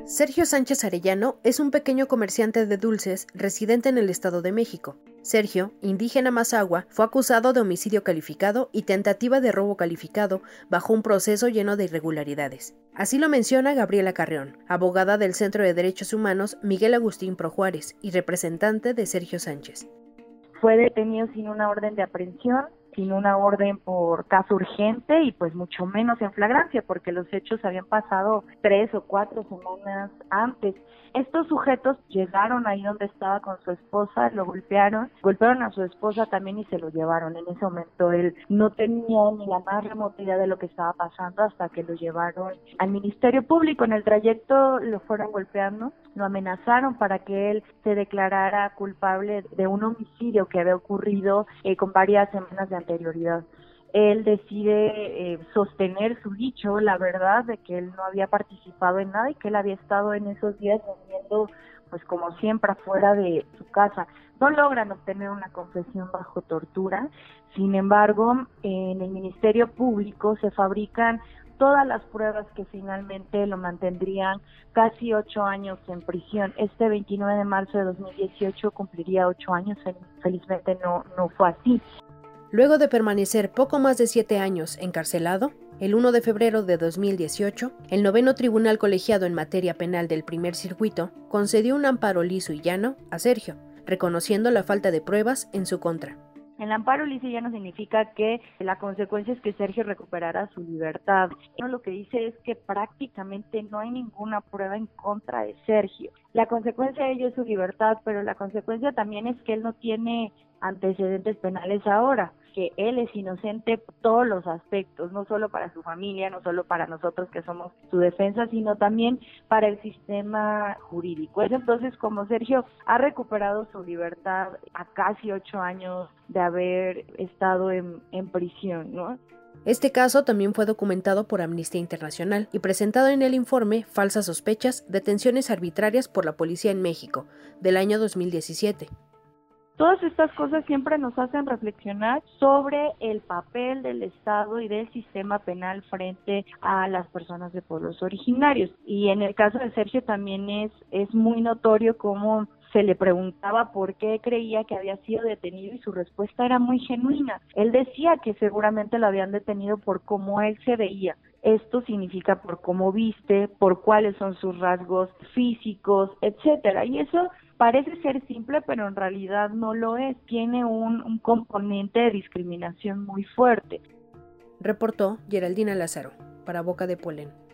Sergio Sánchez Arellano es un pequeño comerciante de dulces residente en el Estado de México. Sergio, indígena mazahua, fue acusado de homicidio calificado y tentativa de robo calificado bajo un proceso lleno de irregularidades. Así lo menciona Gabriela Carrión, abogada del Centro de Derechos Humanos Miguel Agustín Pro Juárez y representante de Sergio Sánchez. Fue detenido sin una orden de aprehensión, sin una orden por caso urgente y pues mucho menos en flagrancia, porque los hechos habían pasado 3 o 4 semanas antes. Estos sujetos llegaron ahí donde estaba con su esposa, lo golpearon a su esposa también y se lo llevaron. En ese momento él no tenía ni la más remota idea de lo que estaba pasando hasta que lo llevaron al Ministerio Público. En el trayecto lo fueron golpeando, lo amenazaron para que él se declarara culpable de un homicidio que había ocurrido con varias semanas de anterioridad. Él decide sostener su dicho, la verdad, de que él no había participado en nada y que él había estado en esos días vendiendo, pues como siempre, afuera de su casa. No logran obtener una confesión bajo tortura. Sin embargo, en el Ministerio Público se fabrican todas las pruebas que finalmente lo mantendrían casi 8 años en prisión. Este 29 de marzo de 2018 cumpliría 8 años, felizmente no fue así. Luego de permanecer poco más de 7 años encarcelado, el 1 de febrero de 2018, el 9º Tribunal Colegiado en Materia Penal del Primer Circuito concedió un amparo liso y llano a Sergio, reconociendo la falta de pruebas en su contra. El amparo liso y llano significa que la consecuencia es que Sergio recuperará su libertad. Lo que dice es que prácticamente no hay ninguna prueba en contra de Sergio. La consecuencia de ello es su libertad, pero la consecuencia también es que él no tiene antecedentes penales ahora, que él es inocente por todos los aspectos, no solo para su familia, no solo para nosotros que somos su defensa, sino también para el sistema jurídico. Es entonces como Sergio ha recuperado su libertad a casi 8 años de haber estado en prisión, ¿no? Este caso también fue documentado por Amnistía Internacional y presentado en el informe Falsas sospechas, detenciones arbitrarias por la policía en México, del año 2017. Todas estas cosas siempre nos hacen reflexionar sobre el papel del Estado y del sistema penal frente a las personas de pueblos originarios. Y en el caso de Sergio también es muy notorio cómo se le preguntaba por qué creía que había sido detenido y su respuesta era muy genuina. Él decía que seguramente lo habían detenido por cómo él se veía. Esto significa por cómo viste, por cuáles son sus rasgos físicos, etcétera. Y eso parece ser simple, pero en realidad no lo es. Tiene un componente de discriminación muy fuerte. Reportó Geraldina Lázaro, para Boca de Polen.